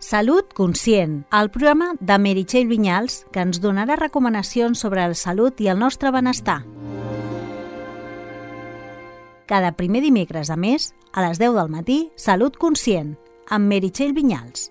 Salut Conscient, el programa de Meritxell Vinyals que ens donarà recomanacions sobre la salut i el nostre benestar. Cada primer dimecres de mes, a les 10 del matí, Salut Conscient, amb Meritxell Vinyals.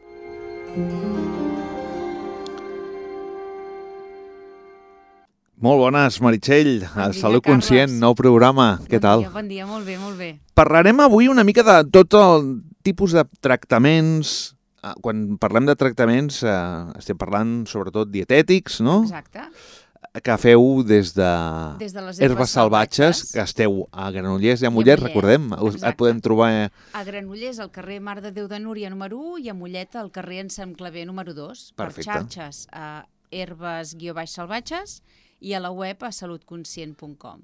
Molt bones, Meritxell. Bon dia, Salut Carles. Conscient, nou programa. Què tal? Bon dia, molt bé, molt bé. Parlarem avui una mica de tot el tipus de tractaments. Quan parlem de tractaments, estem parlant sobretot dietètics, no? Exacte. Que feu des de les herbes salvatges, que esteu a Granollers i a Mollet, recordem. Et podem trobar... A Granollers, al carrer Mare de Déu de Núria número 1 i a Mollet, al carrer Ensam Claver número 2. Perfecte. Per xarxes a herbes-salvatges i a la web a salutconscient.com.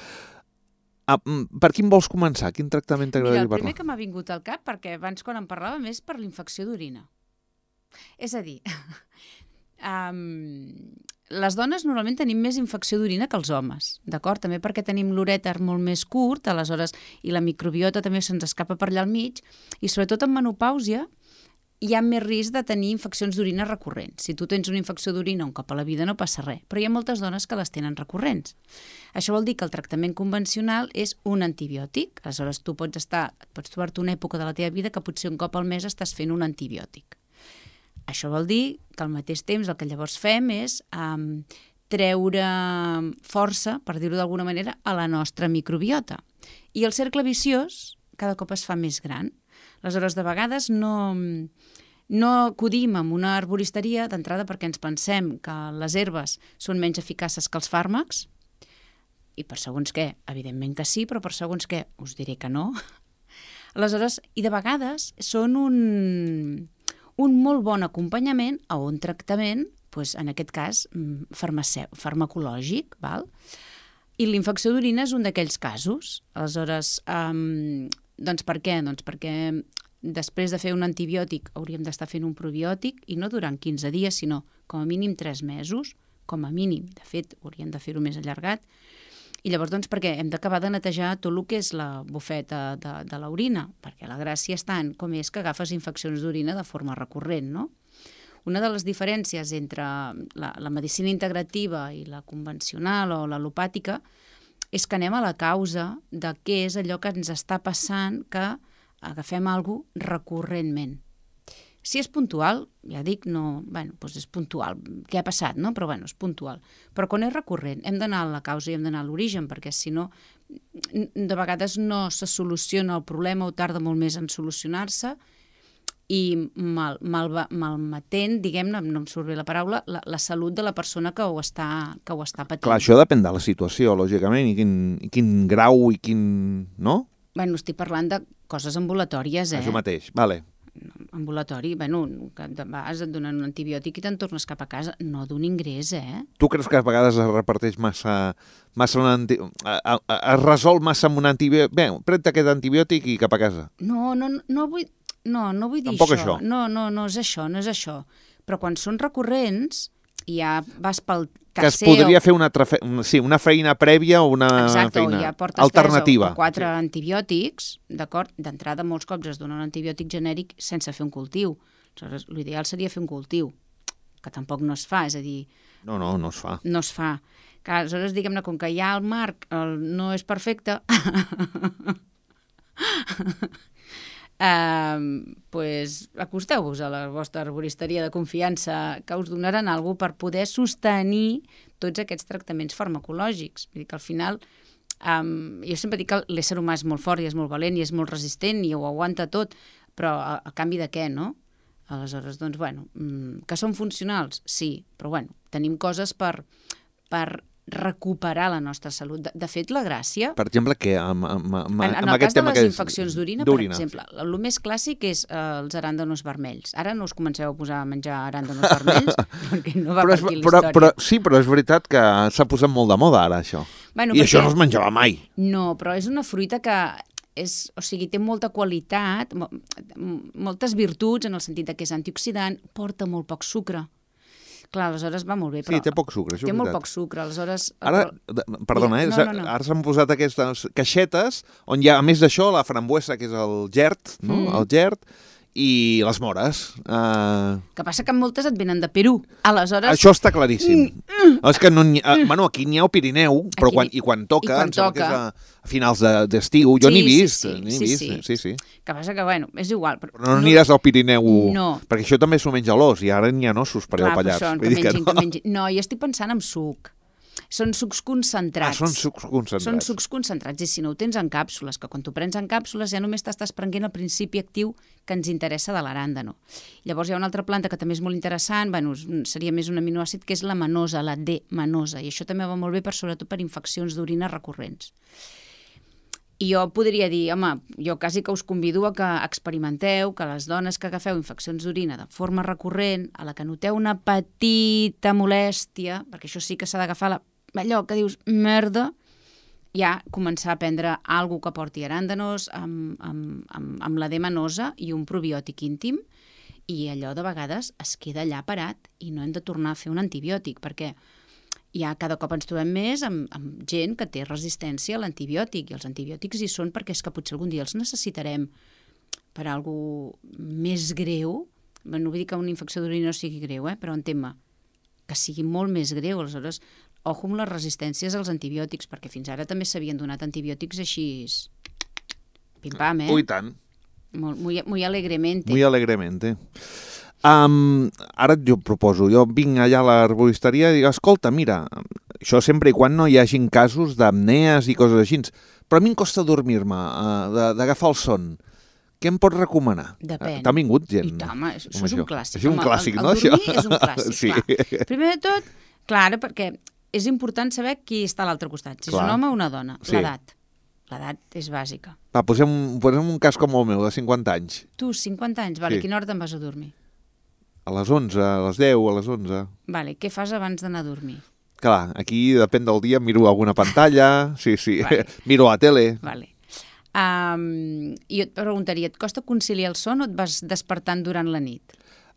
Per quin vols començar? Quin tractament t'agradaria Mira, el parlar? primer que m'ha vingut al cap, perquè abans quan en parlàvem és per l'infecció d'orina. És a dir, les dones normalment tenim més infecció d'orina que els homes, d'acord? També perquè tenim l'urèter molt més curt, aleshores, i la microbiota també se'ns escapa per allà al mig, i sobretot en menopàusia hi ha més risc de tenir infeccions d'orina recurrents. Si tu tens una infecció d'orina un cop a la vida no passa res, però hi ha moltes dones que les tenen recurrents. Això vol dir que el tractament convencional és un antibiòtic. Aleshores, tu pots trobar-te una època de la teva vida que potser un cop al mes estàs fent un antibiòtic. Això vol dir que al mateix temps el que llavors fem és treure força, per dir-ho d'alguna manera, a la nostra microbiota. I el cercle viciós cada cop es fa més gran. Aleshores, de vegades no acudim a una arboristeria d'entrada perquè ens pensem que les herbes són menys eficaces que els fàrmacs, i per segons què, evidentment que sí, però per segons què, us diré que no. Aleshores, i de vegades són un molt bon acompanyament a un tractament, doncs, en aquest cas, farmacològic, val? I l'infecció d'orina és un d'aquells casos. Aleshores, doncs per què? Doncs perquè després de fer un antibiòtic hauríem d'estar fent un probiòtic i no durant 15 dies, sinó com a mínim 3 mesos, com a mínim. De fet, hauríem de fer-ho més allargat. I llavors, doncs, perquè hem d'acabar de netejar tot el que és la bufeta de l'orina, perquè la gràcia està en com és que agafes infeccions d'orina de forma recurrent, no? Una de les diferències entre la medicina integrativa i la convencional o l'alopàtica és que anem a la causa de què és allò que ens està passant que agafem alguna cosa recurrentment. Si és puntual, ja dic, doncs és puntual, què ha passat, no? Però és puntual. Però quan és recurrent hem d'anar a la causa i hem d'anar a l'origen, perquè si no, de vegades no se soluciona el problema o tarda molt més en solucionar-se i malmetent, diguem-ne, no em surt bé la paraula, la salut de la persona que ho està patint. Clar, això depèn de la situació, lògicament, i quin grau i quin... no? Estic parlant de coses ambulatòries, Això mateix, vale. Ambulatori, que de vegades et donen un antibiòtic i te'n tornes cap a casa, no d'un ingrés, Tu creus que a vegades es reparteix massa es resol massa amb un antibiòtic? Bé, pren-te aquest antibiòtic i cap a casa. No vull dir Tampoc això. això. No és això. Però quan són recurrents, ja vas pel tercer... Que es podria fer una feina prèvia o una feina ja portes alternativa. 3 o 4 antibiòtics, d'acord? D'entrada, molts cops es dona un antibiòtic genèric sense fer un cultiu. Aleshores, l'ideal seria fer un cultiu, que tampoc no es fa, és a dir... No es fa. No es fa. Que aleshores, diguem-ne, com que ja el marc no és perfecte... acosteu-vos a la vostra arboristeria de confiança que us donaran alguna cosa per poder sostenir tots aquests tractaments farmacològics. Vull dir que al final, jo sempre dic que l'ésser humà és molt fort i és molt valent i és molt resistent i ho aguanta tot, però a canvi de què, no? Aleshores, doncs, que són funcionals? Sí, però tenim coses per recuperar la nostra salut. De fet, la gràcia... Per exemple, què? En el cas de les infeccions d'orina, per exemple, el més clàssic és els aràndanos vermells. Ara no us comenceu a posar a menjar aràndanos vermells, perquè no va per aquí la història. Però és veritat que s'ha posat molt de moda ara, això. I això no es menjava mai. No, però és una fruita que té molta qualitat, moltes virtuts, en el sentit que és antioxidant, porta molt poc sucre. Clar, aleshores va molt bé, però... Sí, té poc sucre, això és veritat. Té molt poc sucre, aleshores... Ara, perdona, ara s'han posat aquestes caixetes on hi ha, a més d'això, la frambuesa, que és el gerd, no? El gerd, i les mores. Que passa que moltes et venen de Perú. Aleshores... Això està claríssim. És que no bueno, aquí n'hi ha al Pirineu, però quan toca, em sembla que és a finals d'estiu. Jo n'he vist. Sí. Que passa que, bueno, és igual. Però no aniràs al Pirineu, no. Perquè això també s'ho menja l'os, i ara n'hi ha ossos per allà al Pallars. Que mengin. No, jo estic pensant en suc. Són sucs concentrats. Són sucs concentrats. Són sucs concentrats, i si no ho tens en càpsules, que quan t'ho prens en càpsules ja només t'estàs prenent el principi actiu que ens interessa de l'aràndano. Llavors hi ha una altra planta que també és molt interessant, bueno, seria més un aminoàcid, que és la manosa, la D-manosa, i això també va molt bé sobretot per infeccions d'orina recurrents. I jo podria dir, home, jo quasi que us convido a que experimenteu, que les dones que agafeu infeccions d'orina de forma recurrent, a la que noteu una petita molèstia, perquè això sí que s'ha d'agafar allò que dius, merda, ja començar a prendre alguna que porti aràndanos amb la D-manosa i un probiòtic íntim, i allò de vegades es queda allà parat i no hem de tornar a fer un antibiòtic, perquè ja cada cop ens trobem més amb gent que té resistència a l'antibiòtic, i els antibiòtics hi són perquè és que potser algun dia els necessitarem per a alguna més greu. No vull dir que una infecció d'orina no sigui greu, però entén-me, que sigui molt més greu. Aleshores, ojo amb les resistències als antibiòtics, perquè fins ara també s'havien donat antibiòtics així, pim-pam, Ui, tant. Muy alegremente. Muy alegremente. Ara jo proposo, jo vinc allà a l'herboristeria i dic, escolta, mira, això sempre i quan no hi hagin casos d'apnees i coses així, però a mi em costa dormir-me, d'agafar el son. Què em pots recomanar? Depèn. T'ha vingut gent? I tant, això és un clàssic. Això és un clàssic, no? El dormir és un clàssic, sí. Clar. Primer de tot, clar, perquè és important saber qui està a l'altre costat, si és un home o una dona, l'edat. L'edat és bàsica. Va, posem un cas com el meu, de 50 anys. Tu, 50 anys, vale, a quina hora te'n vas a dormir? A les 11, a les 10, a les 11. Vale, què fas abans d'anar a dormir? Clar, aquí depèn del dia, miro alguna pantalla, sí, vale. Miro la tele. Vale. I jo et preguntaria, et costa conciliar el son o et vas despertant durant la nit?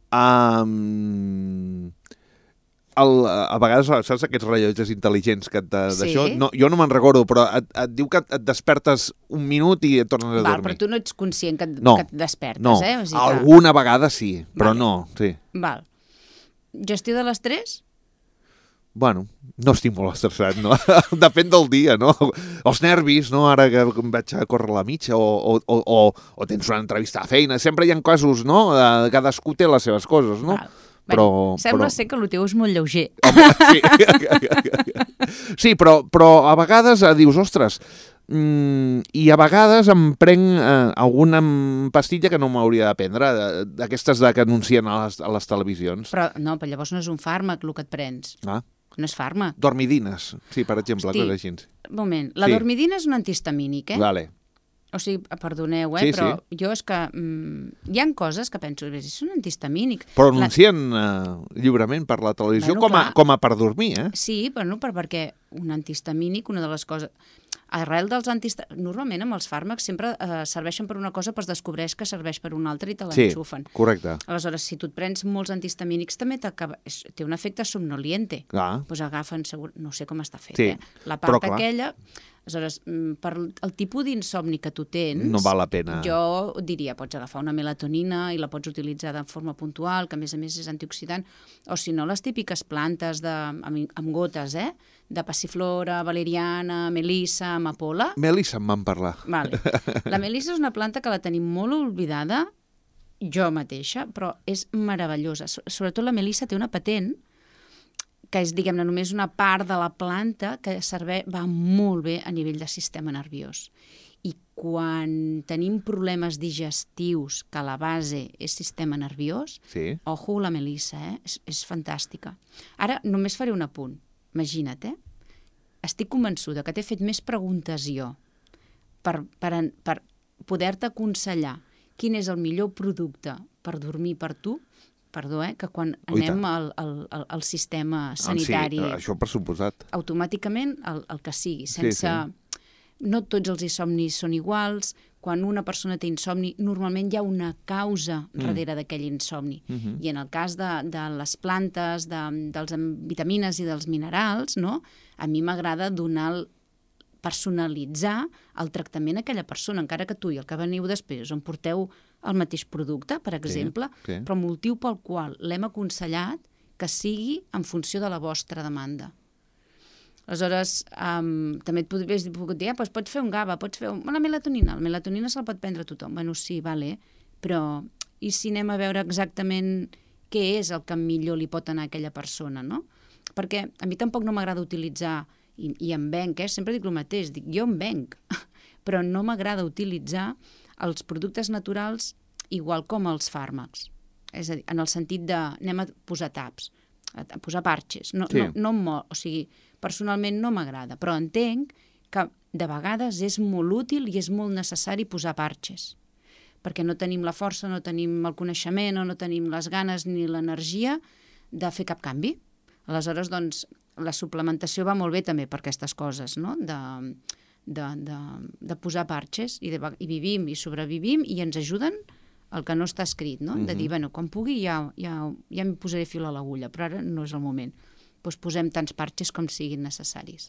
A vegades, saps aquests rellotges intel·ligents que d'això? Sí. No, jo no me'n recordo, però et diu que et despertes un minut i et tornes a dormir. Però tu no ets conscient que et despertes, no. O sigui Alguna vegada sí, però vale. No, sí. Val. Gestió de l'estrès? Bueno, no estic molt estressat, no? Depèn del dia, no? Els nervis, no? Ara que vaig a córrer la mitja o tens una entrevista a feina, sempre hi ha casos, no? Cadascú té les seves coses, no? Val. Sembla ser que el teu és molt lleuger. Home, sí. Sí, però a vegades dius, ostres, i a vegades em prenc alguna pastilla que no m'hauria de prendre, d'aquestes que anuncien a les televisions. Però llavors no és un fàrmac el que et prens. No és fàrmac. Dormidines, sí, per exemple, coses així. Un moment, la dormidina és un antihistamínic, Vale. O sigui, perdoneu, però jo és que hi ha coses que penso, és un antihistamínic. Però anuncien lliurement per la televisió com a per dormir, Sí, però perquè un antihistamínic, una de les coses... Arrel dels antihistamínics... Normalment amb els fàrmacs sempre serveixen per una cosa, però es descobreix que serveix per una altra i te l'enxufen. Sí, correcte. Aleshores, si tu et prens molts antihistamínics, també té un efecte somnoliente. Doncs agafen, no sé com està fet, la part aquella... Aleshores, per el tipus d'insomni que tu tens... No val la pena. Jo diria, pots agafar una melatonina i la pots utilitzar de forma puntual, que a més és antioxidant, o si no, les típiques plantes amb gotes, de passiflora, valeriana, melissa, amapola. Melissa em van parlar. Vale. La melissa és una planta que la tenim molt oblidada, jo mateixa, però és meravellosa. Sobretot la melissa té una patent que és, diguem-ne, només una part de la planta que va molt bé a nivell de sistema nerviós. I quan tenim problemes digestius, que la base és sistema nerviós, ojo la melissa, és fantàstica. Ara només faré un apunt. Imagina't, estic convençuda que t'he fet més preguntes jo per poder-te aconsellar quin és el millor producte per dormir per tu, que quan anem al sistema sanitari... Sí, això per suposat. Automàticament el que sigui, sense... No tots els insomnis són iguals. Quan una persona té insomni, normalment hi ha una causa darrere d'aquell insomni. I en el cas de les plantes, de les vitamines i dels minerals, no? A mi m'agrada donar personalitzar el tractament a aquella persona, encara que tu i el que veniu després on porteu el mateix producte, per exemple, però el motiu pel qual l'hem aconsellat que sigui en funció de la vostra demanda. Aleshores, també et podries dir, doncs pots fer un GABA, pots fer una melatonina. La melatonina se'l pot prendre tothom. Bueno, sí, vale, però i si anem a veure exactament què és el que millor li pot anar a aquella persona, no? Perquè a mi tampoc no m'agrada utilitzar, i em venc, sempre dic el mateix, dic, jo em venc, però no m'agrada utilitzar els productes naturals igual com els fàrmacs. És a dir, en el sentit de, anem a posar taps, a posar parxes. O sigui, personalment no m'agrada, però entenc que de vegades és molt útil i és molt necessari posar parxes, perquè no tenim la força, no tenim el coneixement o no tenim les ganes ni l'energia de fer cap canvi. Aleshores, doncs, la suplementació va molt bé també per aquestes coses, no? De posar parxes i vivim i sobrevivim i ens ajuden el que no està escrit, no? De dir, bueno, quan pugui ja em posaré fil a l'agulla, però ara no és el moment. Doncs posem tants parxes com siguin necessaris.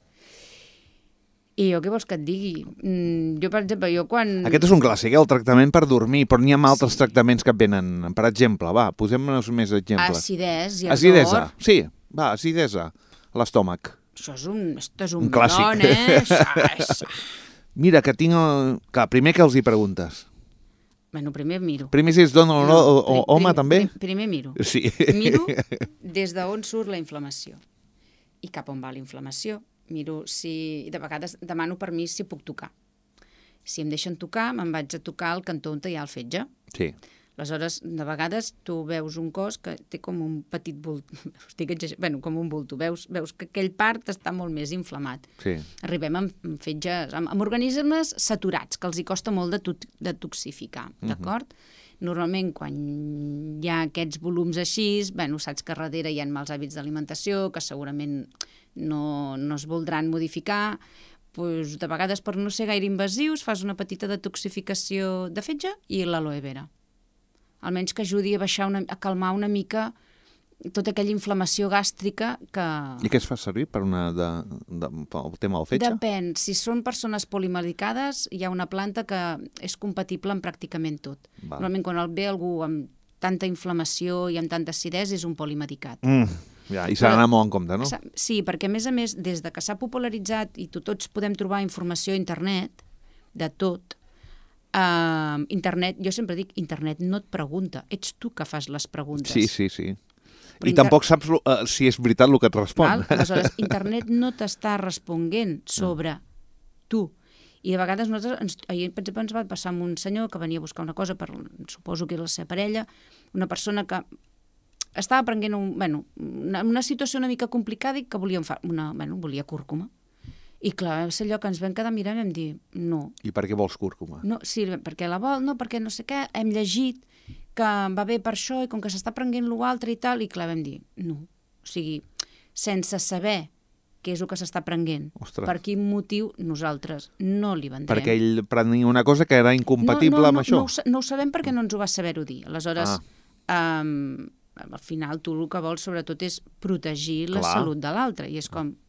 I jo què vols que et digui? Jo, per exemple, quan... Aquest és un clàssic, el tractament per dormir, però n'hi ha altres tractaments que et venen. Per exemple, va, posem-nos més exemples. Acidesa. Sí, va, acidesa a l'estómac. Això és un clàssic. melón, Mira, que tinc... Clar, primer que els hi preguntes. Bueno, primer miro. Primer si es dona o home, també? Primer miro. Sí. Miro des d'on surt la inflamació i cap on va la inflamació. Miro si... De vegades demano permís si puc tocar. Si em deixen tocar, me'n vaig a tocar el cantó on hi ha el fetge. Sí. Aleshores, de vegades tu veus un cos que té com un petit bult, com un bulto, veus que aquell part està molt més inflamat. Sí. Arribem amb fetges, amb organismes saturats, que els hi costa molt de detoxificar, d'acord? Normalment, quan hi ha aquests volums així, saps que darrere hi ha mals hàbits d'alimentació, que segurament no es voldran modificar, doncs, de vegades per no ser gaire invasius, fas una petita detoxificació de fetge i l'aloe vera. Almenys que ajudi a calmar una mica tota aquella inflamació gàstrica que... I què es fa servir per el tema del fetge? Depèn. Si són persones polimedicades, hi ha una planta que és compatible amb pràcticament tot. Val. Normalment, quan ve algú amb tanta inflamació i amb tanta acidesa, és un polimedicat. I s'ha d'anar molt en compte, no? Sí, perquè a més, des de que s'ha popularitzat i tots podem trobar informació a internet, de tot, internet, jo sempre dic, internet no et pregunta, ets tu que fas les preguntes. Sí. I tampoc saps si és veritat el que et respon. Aleshores, internet no t'està responent sobre tu. I de vegades ahir, per exemple, ens va passar amb un senyor que venia a buscar una cosa, suposo que era la seva parella, una persona que estava prenent una situació una mica complicada i que volia cúrcuma. I clar, va ser allò que ens vam quedar mirant i vam dir, no. I per què vols cúrcuma? No, sí, perquè la vol, no, perquè no sé què, hem llegit que va bé per això i com que s'està prenent l'altre i tal, i clar, vam dir, no. O sigui, sense saber què és el que s'està prenent, per quin motiu nosaltres no li vendrem. Perquè ell prenia una cosa que era incompatible amb això? No ho sabem perquè no ens ho va saber-ho dir. Aleshores, al final tu el que vols sobretot és protegir la salut de l'altre i és com,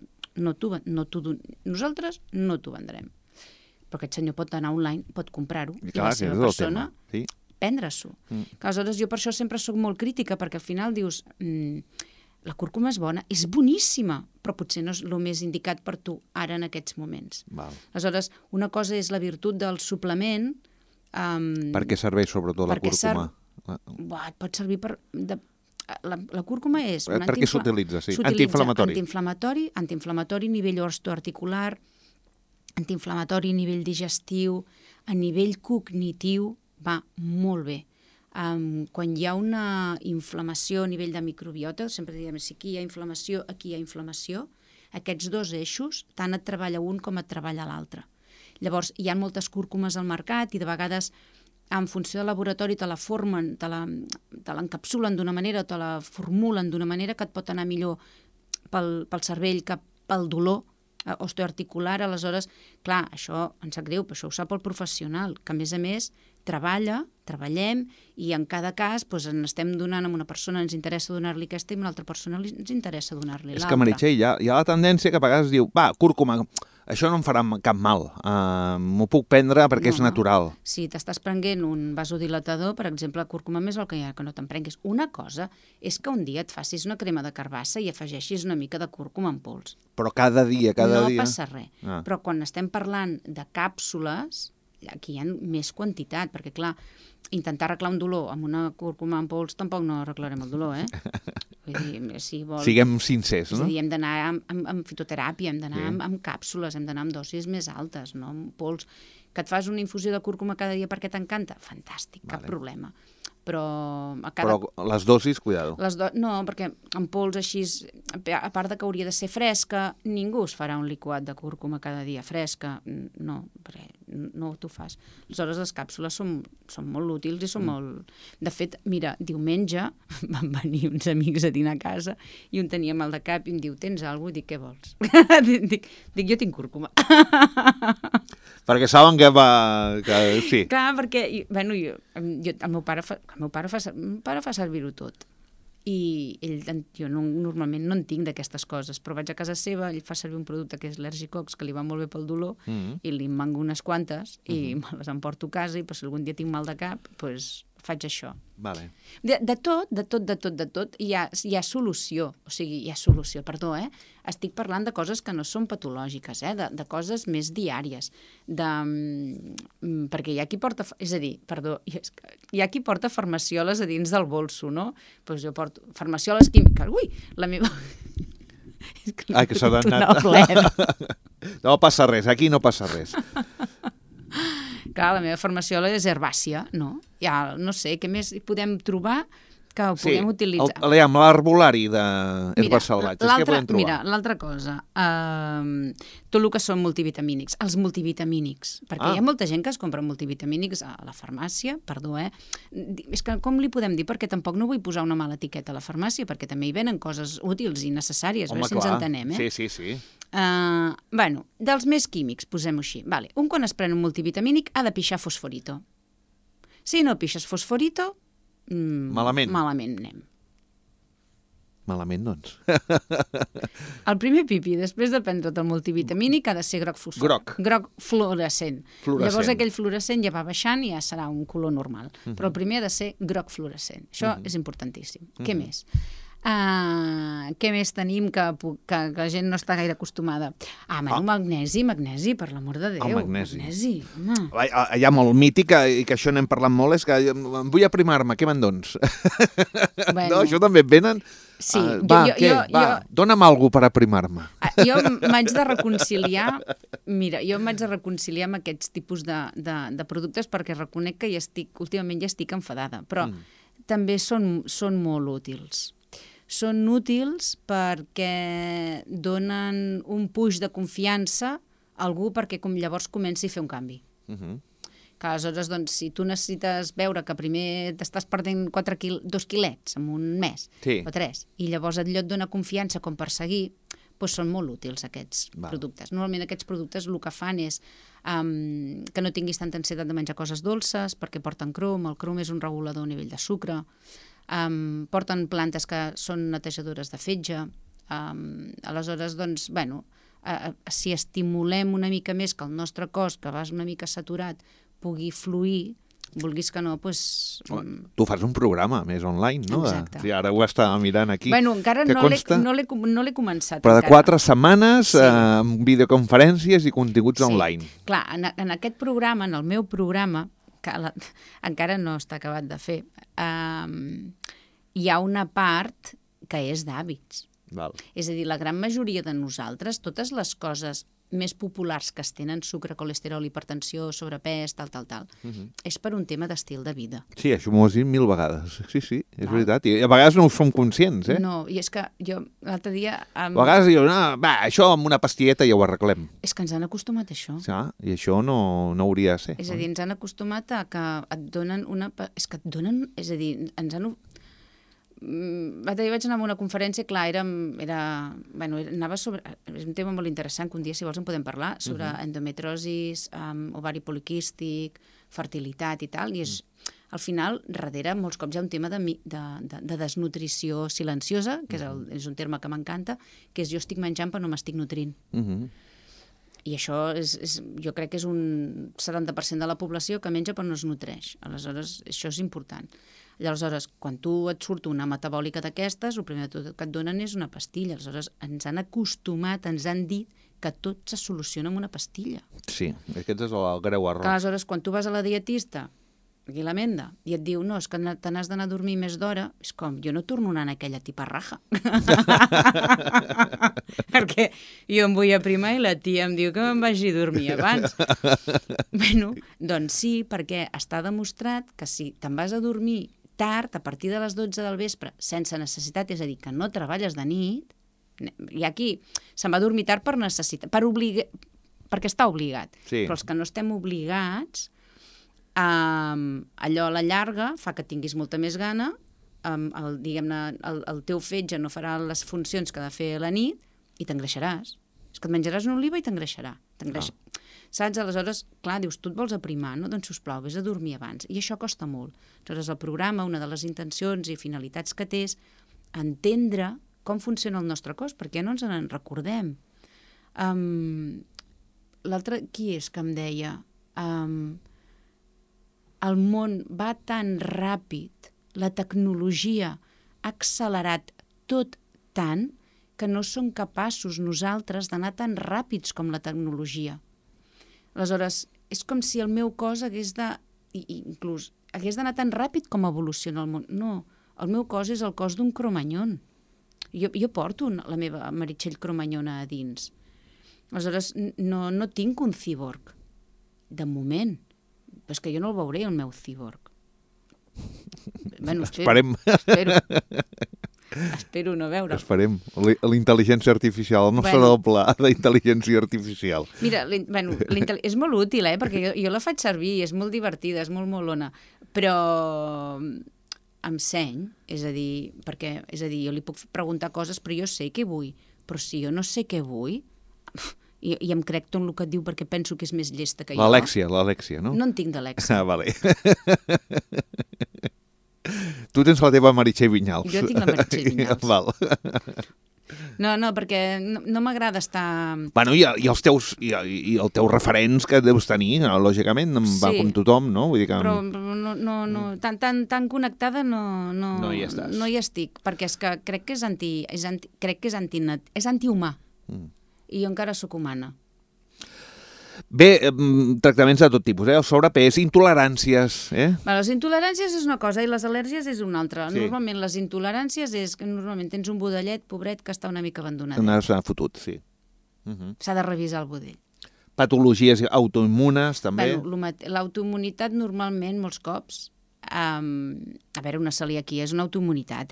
nosaltres no t'ho vendrem. Però aquest senyor pot anar online, pot comprar-ho i la seva persona prendre-s'ho. Aleshores jo per això sempre soc molt crítica perquè al final dius, la cúrcuma és bona, és boníssima, però potser no és el més indicat per tu ara en aquests moments. Aleshores, una cosa és la virtut del suplement. Per què serveix sobretot la cúrcuma? Pot servir per... La cúrcuma és... Per què s'utilitza? Antiinflamatori a nivell osteoarticular, antiinflamatori a nivell digestiu, a nivell cognitiu, va molt bé. Quan hi ha una inflamació a nivell de microbiota, sempre diem, si aquí hi ha inflamació, aquí hi ha inflamació, aquests dos eixos, tant et treballa un com et treballa l'altre. Llavors, hi ha moltes cúrcumes al mercat i de vegades en funció del laboratori te la formen, te l'encapsulen d'una manera o te la formulen d'una manera que et pot anar millor pel cervell que pel dolor osteoarticular. Aleshores, clar, això em sap greu, però això ho sap el professional, que a més treballem i en cada cas ens estem donant a una persona ens interessa donar-li aquesta i a una altra persona ens interessa donar-li l'altra. És que, Meritxell, hi ha la tendència que a vegades diu, va, cúrcuma, Això no em farà cap mal. M'ho puc prendre perquè és natural. Si t'estàs prenent un vasodilatador, per exemple, cúrcuma, més val que no te'n prenguis. Una cosa és que un dia et facis una crema de carbassa i afegeixis una mica de cúrcuma en pols. Però cada dia. No passa res. Però quan estem parlant de càpsules, aquí hi ha més quantitat, perquè, clar, intentar arreglar un dolor amb una cúrcuma en pols tampoc no arreglarem el dolor, Vull dir, si vols... Siguem sincers, no? És a dir, hem d'anar amb fitoteràpia, hem d'anar amb càpsules, hem d'anar amb dosis més altes, no amb pols. Que et fas una infusió de cúrcuma cada dia perquè t'encanta? Fantàstic, cap problema. Però les dosis, cuidado. No, perquè en pols així, a part de que hauria de ser fresca, ningú es farà un liquat de cúrcuma cada dia fresca. No, perquè no t'ho fas. Aleshores, les càpsules són molt útils i són molt... De fet, mira, diumenge van venir uns amics a dinar a casa i un tenia mal de cap i em diu, tens alguna cosa? Dic, què vols? Dic, jo tinc cúrcuma. Perquè saben que sí. Clar, perquè, bueno, el meu pare fa servir-ho tot. I jo normalment no en tinc d'aquestes coses, però vaig a casa seva, ell fa servir un producte que és l'Ergicox, que li va molt bé pel dolor, i li en mango unes quantes, i me les emporto a casa, i si algun dia tinc mal de cap, doncs faig això. Vale. De tot, hi ha solució. O sigui, hi ha solució, perdó, Estic parlant de coses que no són patològiques, de coses més diàries. Perquè hi ha qui porta... És a dir, perdó, hi ha qui porta farmacioles a dins del bolso, no? Doncs jo porto farmacioles químiques. Ui, la meva... que s'ha anat. No passa res, aquí no passa res. Clar, la meva farmaciola és herbàcia, no? Ja, no sé, què més podem trobar que ho puguem utilitzar? Sí, amb l'arbolari d'herbes salvatges, què podem trobar? Mira, l'altra cosa, tot el que són multivitamínics, els multivitamínics, perquè hi ha molta gent que es compra multivitamínics a la farmàcia, perdó, és que com li podem dir? Perquè tampoc no vull posar una mala etiqueta a la farmàcia, perquè també hi venen coses útils i necessàries, a veure si ens entenem, Sí. Bueno, dels més químics, posem-ho així. Vale. Un quan es pren un multivitamínic ha de pixar fosforito. Si no pixes fosforito, malament anem. Malament, doncs. El primer pipi, després de prendre't el multivitamínic, ha de ser groc fosfor. Groc fluorescent. Llavors aquell fluorescent ja va baixant i ja serà un color normal. Però el primer ha de ser groc fluorescent. Això és importantíssim. Què més? Què més tenim que la gent no està gaire acostumada? Magnesi, per l'amor de Déu. Magnesi. Hi ha molt mític, i que això n'hem parlat molt, és que vull aprimar-me, què me'n dones? No, això també et venen? Sí. Dona'm alguna per aprimar-me. Jo m'haig de reconciliar amb aquests tipus de productes perquè reconec que últimament ja estic enfadada, però també són molt útils. Són útils perquè donen un puix de confiança a algú perquè llavors comenci a fer un canvi. Que aleshores, doncs, si tu necessites veure que primer t'estàs perdent 2 quilets en un mes, o 3, i llavors et dona confiança com per seguir, doncs són molt útils aquests productes. Normalment aquests productes el que fan és que no tinguis tanta ansietat de menjar coses dolces, perquè porten crom, el crom és un regulador a nivell de sucre, porten plantes que són netejadores de fetge, aleshores, doncs, bueno, si estimulem una mica més que el nostre cos, que va una mica saturat, pugui fluir, vulguis que no, doncs... Tu fas un programa més online, no? Exacte. Sí, ara ho estava mirant aquí. Bueno, encara no l'he començat. Però de 4 setmanes, amb videoconferències i continguts online. Clar, en aquest programa, en el meu programa, que encara no està acabat de fer, hi ha una part que és d'hàbits. És a dir, la gran majoria de nosaltres, totes les coses més populars que es tenen, sucre, colesterol, hipertensió, sobrepès, tal, és per un tema d'estil de vida. Sí, això m'ho has dit 1000 vegades. Sí, és veritat. I a vegades no ho som conscients, No, i és que jo l'altre dia... A vegades dius, això amb una pastilleta ja ho arreglem. És que ens han acostumat a això. I això no hauria de ser. És a dir, ens han acostumat a que et donen una... És a dir, ens han... L'altre dia vaig anar a una conferència, clar, anava sobre... És un tema molt interessant, que un dia, si vols, en podem parlar, sobre endometriosis, ovari poliquístic, fertilitat i tal, i és... Al final, darrere, molts cops hi ha un tema de desnutrició silenciosa, que és un terme que m'encanta, que és jo estic menjant però no m'estic nutrint. I això jo crec que és un 70% de la població que menja però no es nutreix. Aleshores, això és important. Aleshores, quan tu et surt una metabòlica d'aquestes, el primer de tot que et donen és una pastilla. Aleshores, ens han acostumat, ens han dit que tot se soluciona amb una pastilla. Sí, aquest és el greu error. Que aleshores, quan tu vas a la dietista, aquí a la Menda, i et diu, no, és que te n'has d'anar a dormir més d'hora, és com, jo no torno a anar en aquella tiparraja. Perquè jo em vull aprimar i la tia em diu que me'n vagi a dormir abans. Bueno, doncs sí, perquè està demostrat que si te'n vas a dormir tard, a partir de les 12 del vespre, sense necessitat, és a dir, que no treballes de nit, i aquí se'n va a dormir tard per necessitat, perquè està obligat. Sí. Però els que no estem obligats, allò a la llarga fa que tinguis molta més gana, el teu fetge no farà les funcions que ha de fer a la nit i t'engreixaràs. És que et menjaràs una oliva i t'engreixarà. Saps? Aleshores, clar, dius, tu et vols aprimar, no? Doncs, sisplau, vés a dormir abans. I això costa molt. Aleshores, el programa, una de les intencions i finalitats que té és entendre com funciona el nostre cos, perquè no ens en recordem. L'altre, qui és que em deia? El món va tan ràpid, la tecnologia ha accelerat tot tant que no som capaços nosaltres d'anar tan ràpids com la tecnologia. Aleshores, és com si el meu cos hagués d'anar tan ràpid com evoluciona el món. No, el meu cos és el cos d'un cromanyon. Jo porto la meva Meritxell cromanyona a dins. Aleshores, no tinc un cíborg, de moment. Però és que jo no el veuré, el meu cíborg. Bueno, espero no veure. Esperem. L'intel·ligència artificial, el nostre doble d'intel·ligència artificial. Mira, és molt útil, perquè jo la faig servir, és molt divertida, és molt molona, però em seny, és a dir, jo li puc preguntar coses, però jo sé què vull. Però si jo no sé què vull, i em crec tot el que et diu perquè penso que és més llesta que jo. L'Alèxia, no? No en tinc d'Alèxia. Vale. Tu tens la teva Meritxell Vinyals. Jo tinc la Meritxell Vinyals. Val. No, perquè no m'agrada estar... Bueno, i els teus referents que deus tenir, lògicament, va com tothom, no? Vull dir que... Però no, tan connectada no hi estàs. No hi estic, perquè és que crec que és antihumà. I jo encara sóc humana. Bé, tractaments de tot tipus, el sobrepès, intoleràncies, Les intoleràncies és una cosa i les al·lèrgies és una altra. Sí. Normalment les intoleràncies és que normalment tens un budellet, pobret, que està una mica abandonat. S'ha fotut, sí. S'ha de revisar el budell. Patologies autoimmunes, també. L'autoimmunitat normalment, molts cops, a veure, una celiaquia és una autoimmunitat,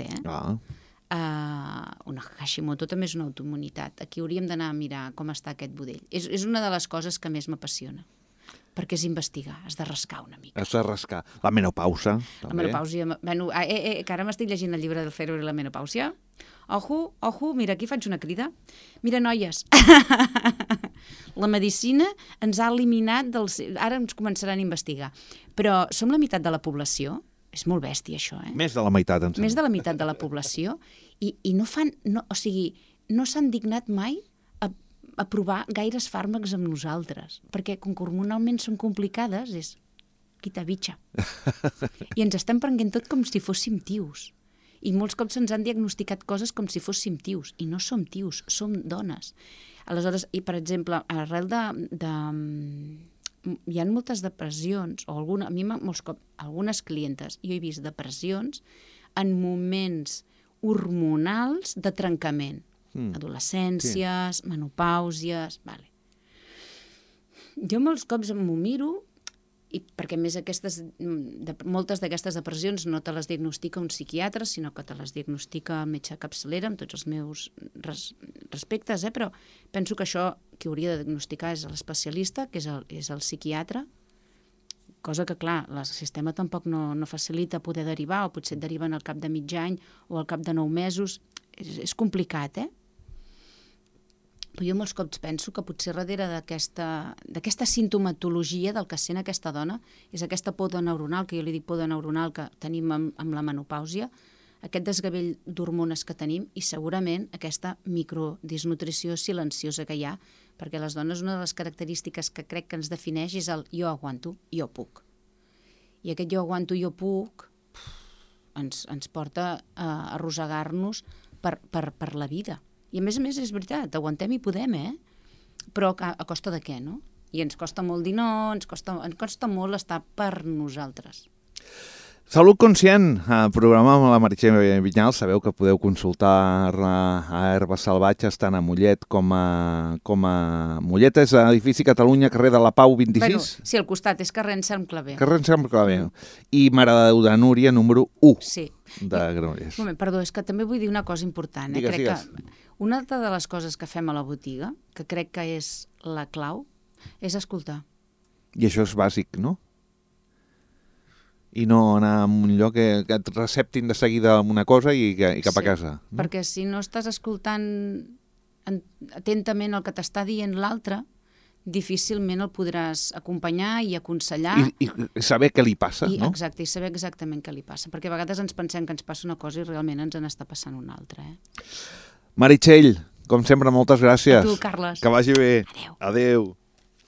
una Hashimoto també és una autoimmunitat. Aquí hauríem d'anar a mirar com està aquest budell. És una de les coses que més m'apassiona, perquè és investigar, has de rascar una mica. Has de rascar. La menopausa, també. La menopausia, que ara m'estic llegint el llibre del Ferro i la menopàusia. Ojo, mira, aquí faig una crida. Mira, noies, la medicina ens ha eliminat ara ens començaran a investigar, però som la meitat de la població. És molt bèstia, això, Més de la meitat, em sembla. Més de la meitat de la població, i no s'han dignat mai a provar gaires fàrmacs amb nosaltres, perquè com que hormonalment són complicades, és quita bitxa. I ens estem prenent tot com si fóssim tios. I molts cops ens han diagnosticat coses com si fóssim tios, i no som tios, som dones. Aleshores, i per exemple, arrel hi ha moltes depressions, o a mi molts cops, algunes clientes, jo he vist depressions en moments hormonals de trencament. Adolescències, menopàusies... Vale. Jo molts cops m'ho miro, perquè a més moltes d'aquestes depressions no te les diagnostica un psiquiatre, sinó que te les diagnostica el metge capçalera, amb tots els meus respectes, però penso que això qui hauria de diagnosticar és l'especialista, que és el psiquiatre, cosa que, clar, el sistema tampoc no facilita poder derivar, o potser et deriven al cap de mig any o al cap de 9 mesos. És complicat, Però jo molts cops penso que potser darrere d'aquesta sintomatologia del que sent aquesta dona és aquesta poda neuronal, que jo li dic poda neuronal, que tenim amb la menopàusia, aquest desgavell d'hormones que tenim i segurament aquesta microdisnutrició silenciosa que hi ha perquè les dones una de les característiques que crec que ens defineix és el jo aguanto, jo puc. I aquest jo aguanto, jo puc ens porta a arrossegar-nos per la vida. I a més és veritat, aguantem i podem, però a costa de què, no? I ens costa molt dir no, ens costa molt estar per nosaltres. Salut Conscient, programa amb la Meritxell Vinyals. Sabeu que podeu consultar a Herbes Salvatges tant a Mollet com a Mollet és edifici Catalunya, carrer de la Pau 26? Bueno, sí, al costat, és carrer Encerm Clavé. Carrer Encerm Clavé. I Mare de Déu de Núria, número 1 de Granollers. Un moment, perdó, és que també vull dir una cosa important. Digues. Que una de les coses que fem a la botiga, que crec que és la clau, és escoltar. I això és bàsic, no? I no anar a un lloc que et receptin de seguida una cosa i cap a casa. No? Perquè si no estàs escoltant atentament el que t'està dient l'altre, difícilment el podràs acompanyar i aconsellar. I saber què li passa, no? Exacte, i saber exactament què li passa. Perquè a vegades ens pensem que ens passa una cosa i realment ens n'està passant una altra. Meritxell, com sempre, moltes gràcies. A tu, Carles. Que vagi bé. Adéu. Adéu.